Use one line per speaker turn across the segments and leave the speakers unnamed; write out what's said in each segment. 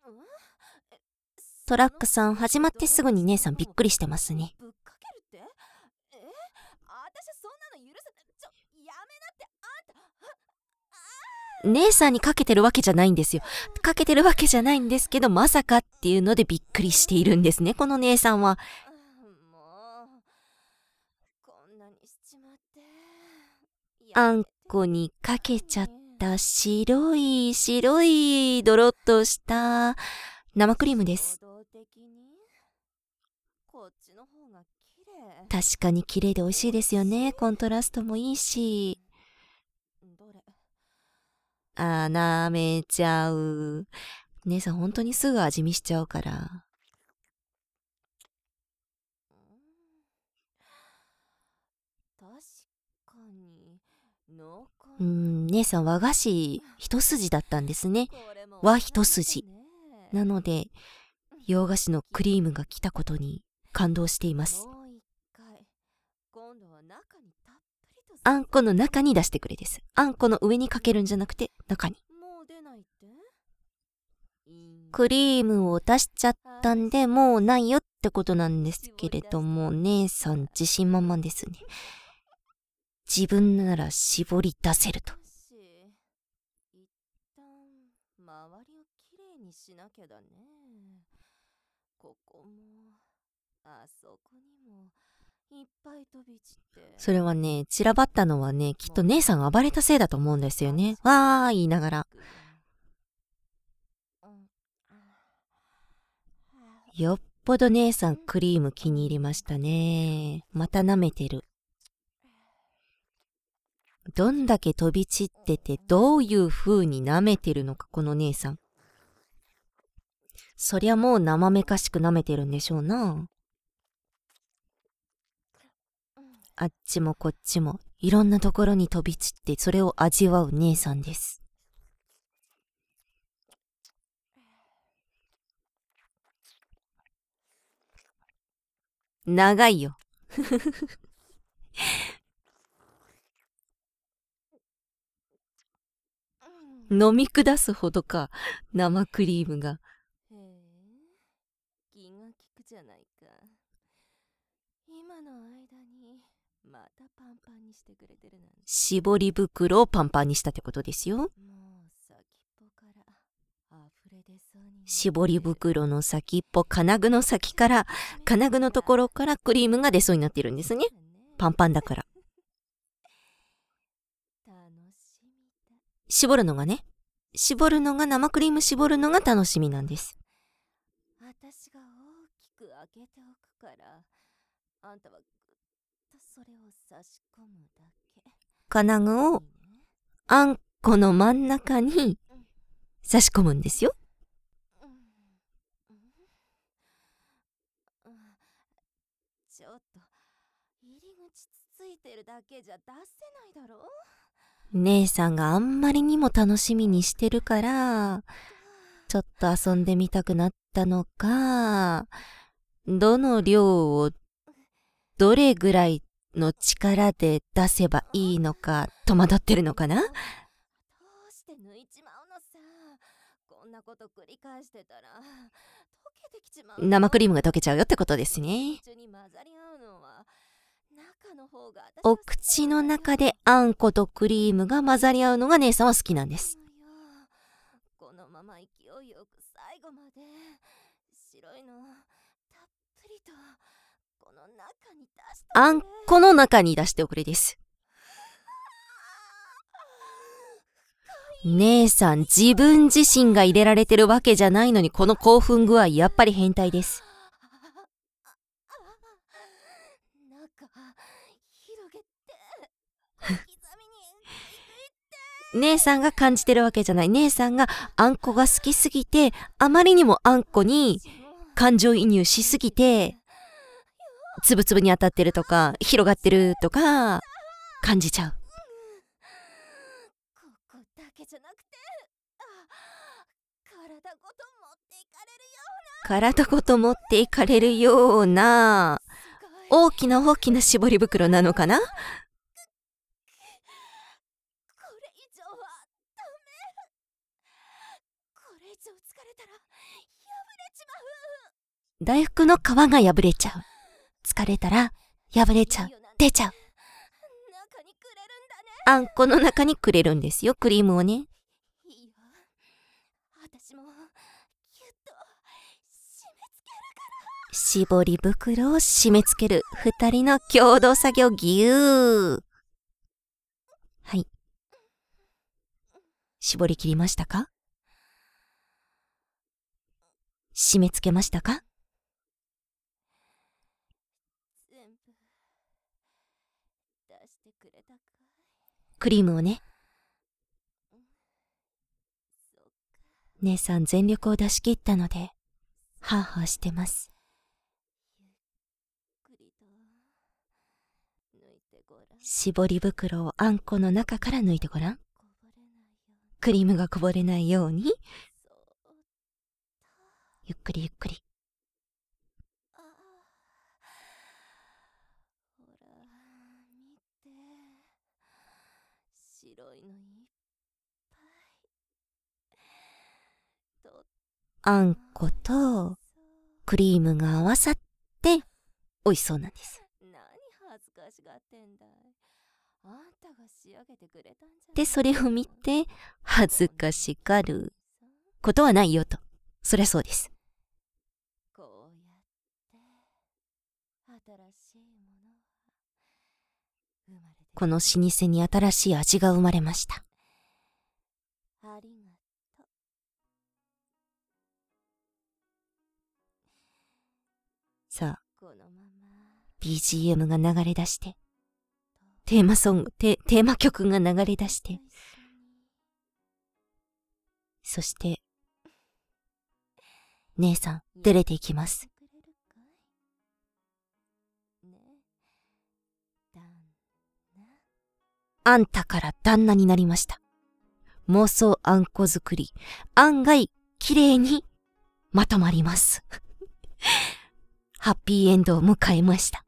トラックさん始まってすぐに姉さんびっくりしてますね。
ぶっかけるって？私そんなの許せない。やめなって。
姉さんにかけてるわけじゃないんですよ。かけてるわけじゃないんですけど、まさかっていうのでびっくりしているんですね、この姉さんは。
もうこんなにしちまって。
あんこにかけちゃった白いドロッとした生クリームです。
こっちの方が綺麗。
確かに綺麗で美味しいですよね。コントラストもいいし。
どれ？
舐めちゃう。姉さん本当にすぐ味見しちゃうから。
確かに
姉さん和菓子一筋だったんですね。和一筋。なので、洋菓子のクリームが来たことに感動しています。あんこの中に出してくれです。あんこの上にかけるんじゃなくて中に。クリームを出しちゃったんでもうないよってことなんですけれども、姉さん自信満々ですね。自分なら絞り出せると。
一旦周りをきれいにしなきゃだね。ここもあそこにもいっぱい飛び散って。
それはね、散らばったのはね、きっと姉さんが暴れたせいだと思うんですよね。わー言いながら。よっぽど姉さんクリーム気に入りましたね。また舐めてる。どんだけ飛び散っててどういう風に舐めてるのか、この姉さん。そりゃもう生めかしく舐めてるんでしょうな。あっちもこっちもいろんなところに飛び散ってそれを味わう姉さんです。長いよ。飲み下すほどか、生クリームが。
気が利くじゃないか。今の間にまたパンパンにしてくれてるなんて。
絞り袋をパンパンにしたってことですよ。
もう先っぽから溢れ出そうに。
絞り袋の先っぽ、金具の先から、金具のところからクリームが出そうになってるんですね。パンパンだから。絞るのがね。絞るのが、生クリーム絞るのが楽しみなんです。
私が大きく開けておくから、あんたはぐっとそれを差し込むだけ。
金具をあんこの真ん中に差し込むんですよ。
ちょっと入り口つついてるだけじゃ出せないだろ。
姉さんがあんまりにも楽しみにしてるから、ちょっと遊んでみたくなったのか、どの量をどれぐらいの力で出せばいいのか戸惑ってるのかな。
どうして抜いちまうのさ。こんなこと繰り返してたら溶けてきちまう。
生クリームが溶けちゃうよってことですね。お口の中であんことクリームが混ざり合うのが姉さんは好きなんです。
このまま勢いよく最後まで白いのたっぷりとこの中に出して。
あんこの中に出しておくれです。姉さん自分自身が入れられてるわけじゃないのにこの興奮具合やっぱり変態です。姉さんが感じてるわけじゃない。姉さんがあんこが好きすぎて、あまりにもあんこに感情移入しすぎて、つぶつぶに当たってるとか、広がってるとか、感じちゃう。
ここだけじゃなくて、体ごと持っていかれるような。
体ごと持っていかれるような、大きな絞り袋なのかな。
上疲れたら破れちまう。
大福の皮が破れちゃう。疲れたら破れちゃう。出ちゃう。
中にくれるんだね。
あんこの中にくれるんですよ、クリームをね。
いいよ。私もぎゅっと締め付けるから。
絞り袋を締め付ける二人の共同作業ぎゅー。はい。絞り切りましたか？締め付けましたか？
全部出してくれたかい？
クリームをね。
そっか。
姉さん全力を出し切ったので、ハーハーしてます。
ゆっくりと抜いてごらん。
絞り袋をあんこの中から抜いてごらん。
こぼれないように。
クリームがこぼれないように、
そっと。
ゆっくりゆっくり。
ああ。ほら、見て。白いのいっぱい。と
あんことクリームが合わさって美味しそうなんです。
何恥ずかしがってんだい。あんたが仕上げてくれたんじゃない。
で、それを見て恥ずかしがることはないよと。そりゃそうです。
こうやって新しいものは生まれてくる。
この老舗に新しい味が生まれました。
ありがとう。
さあ、
このまま
BGM が流れ出して、テーマ曲が流れ出して、そして、姉さん、出れていきます。あんたから旦那になりました。妄想あんこ作り、案外、綺麗にまとまります。ハッピーエンドを迎えました。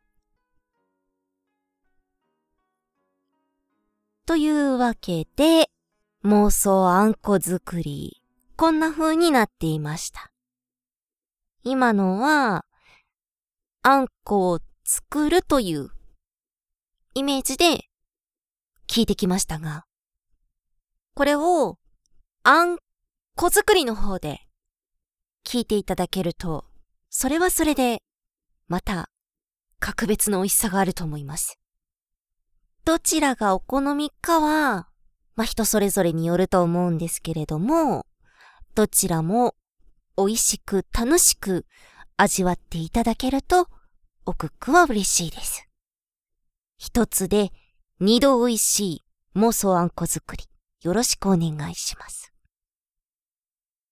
というわけで、妄想あんこ作り、こんな風になっていました。今のは、あんこを作るというイメージで聞いてきましたが、これをあんこ作りの方で聞いていただけると、それはそれでまた格別の美味しさがあると思います。どちらがお好みかは、人それぞれによると思うんですけれども、どちらも美味しく楽しく味わっていただけると、おくっくは嬉しいです。一つで二度美味しい妄想あんこ作り、よろしくお願いします。